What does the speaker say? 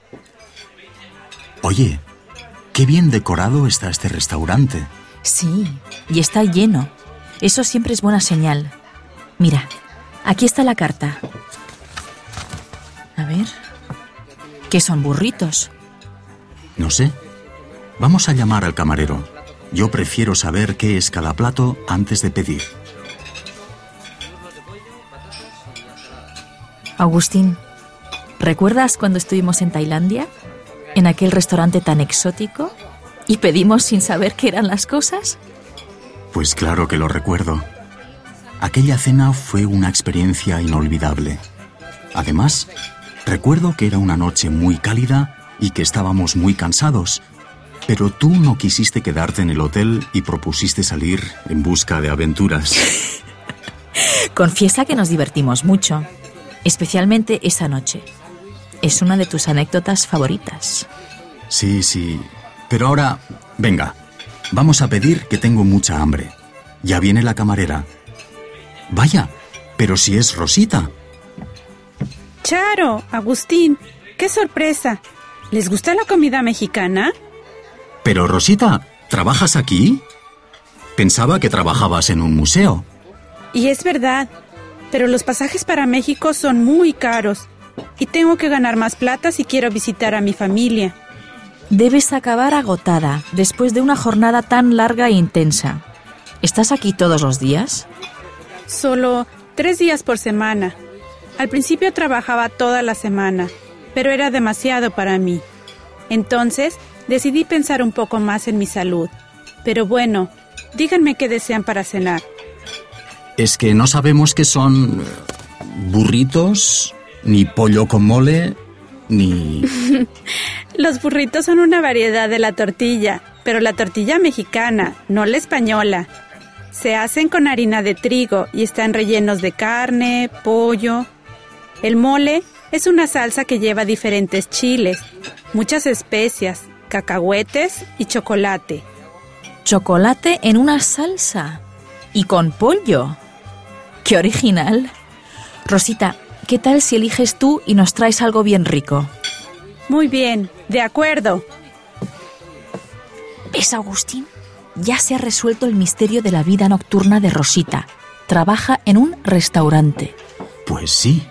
Oye, qué bien decorado está este restaurante. Sí, y está lleno. Eso siempre es buena señal. Mira, aquí está la carta. A ver... ¿Qué son burritos? No sé. Vamos a llamar al camarero. Yo prefiero saber qué es cada plato antes de pedir. Agustín, ¿recuerdas cuando estuvimos en Tailandia? En aquel restaurante tan exótico y pedimos sin saber qué eran las cosas. Pues claro que lo recuerdo. Aquella cena fue una experiencia inolvidable. Además, recuerdo que era una noche muy cálida y que estábamos muy cansados, pero tú no quisiste quedarte en el hotel y propusiste salir en busca de aventuras. Confiesa que nos divertimos mucho, especialmente esa noche. Es una de tus anécdotas favoritas. Sí, pero ahora, venga, vamos a pedir, que tengo mucha hambre. Ya viene la camarera. Vaya, pero si es Rosita. Charo, Agustín, qué sorpresa. ¿Les gusta la comida mexicana? Pero Rosita, ¿trabajas aquí? Pensaba que trabajabas en un museo. Y es verdad, pero los pasajes para México son muy caros y tengo que ganar más plata si quiero visitar a mi familia. Debes acabar agotada después de una jornada tan larga e intensa. ¿Estás aquí todos los días? Solo 3 días por semana. Al principio trabajaba toda la semana, pero era demasiado para mí. Entonces, decidí pensar un poco más en mi salud. Pero bueno, díganme qué desean para cenar. Es que no sabemos qué son burritos, ni pollo con mole, ni... Los burritos son una variedad de la tortilla, pero la tortilla mexicana, no la española. Se hacen con harina de trigo y están rellenos de carne, pollo. El mole es una salsa que lleva diferentes chiles, muchas especias, cacahuetes y chocolate. ¿Chocolate en una salsa? ¿Y con pollo? ¡Qué original! Rosita, ¿qué tal si eliges tú y nos traes algo bien rico? Muy bien, de acuerdo. ¿Ves, Agustín? Ya se ha resuelto el misterio de la vida nocturna de Rosita. Trabaja en un restaurante. Pues sí.